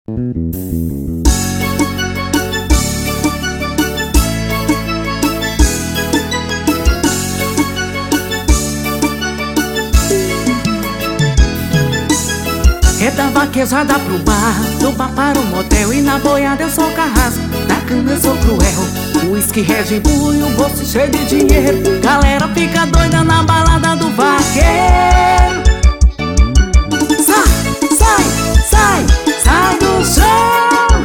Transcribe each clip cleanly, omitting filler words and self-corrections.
É da vaquejada pro bar, do bar para o motel, e na boiada eu sou carrasco, na cama eu sou cruel. Whisky, Red Bull e o bolso cheio de dinheiro. Galera fica doida na balada do vaqueiro. Sai, sai, sai, sai do chão.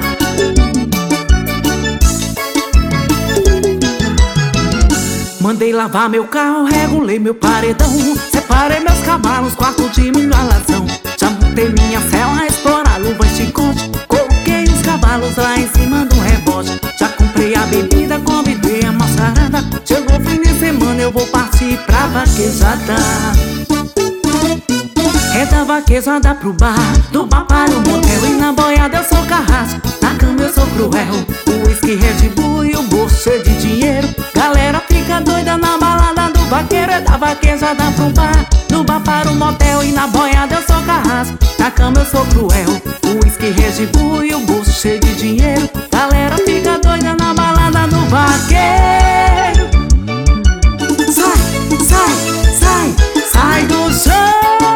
Mandei lavar meu carro, regulei meu paredão, separei meus cavalos, quarto de embalação. Já montei minha cela, explorar luva e chicote, coloquei os cavalos lá em cima do rebote. Já comprei a bebida, convidei a moçarada. Chegou fim de semana, eu vou partir pra vaquejada. É da vaquejada pro bar, do bar para o motel, e na boiada eu sou carrasco, na cama eu sou cruel. O whisky, Red Bull e o bolso cheio de dinheiro. Galera fica doida na balada do vaqueiro. É da vaquejada pro bar, do bar para o motel, e na boiada eu sou carrasco, na cama eu sou cruel. O whisky, Red Bull e o bolso cheio de dinheiro. Galera fica doida na balada do vaqueiro. Sai, sai, sai, sai do chão.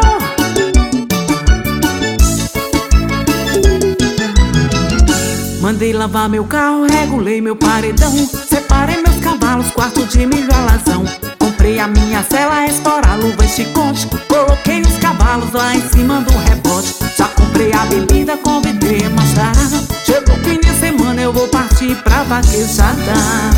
Mandei lavar meu carro, regulei meu paredão, separei meus cavalos, quarto de embalação. Comprei a minha cela, explorar luva e chicote, coloquei os cavalos lá em cima do rebote. Já comprei a bebida, convidei a moçarada. Chegou o fim de semana, eu vou partir pra vaquejada.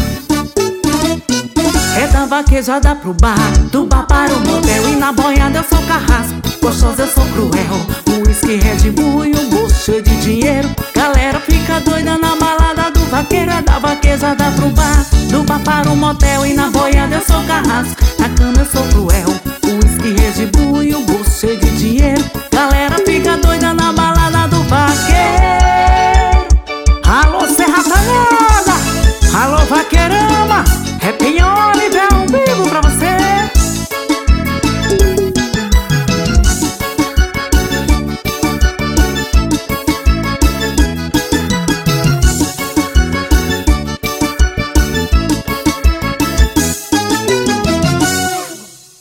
É da vaquejada pro bar, do bar para o motel, e na boiada eu sou carrasco, gostosa eu sou cruel. O whisky, Red Bull e o bolso cheio de dinheiro. Galera fica doida na balada do vaqueiro. É da vaquejada pro bar, do bar para o motel, e na boiada eu sou carrasco, na cama eu sou cruel.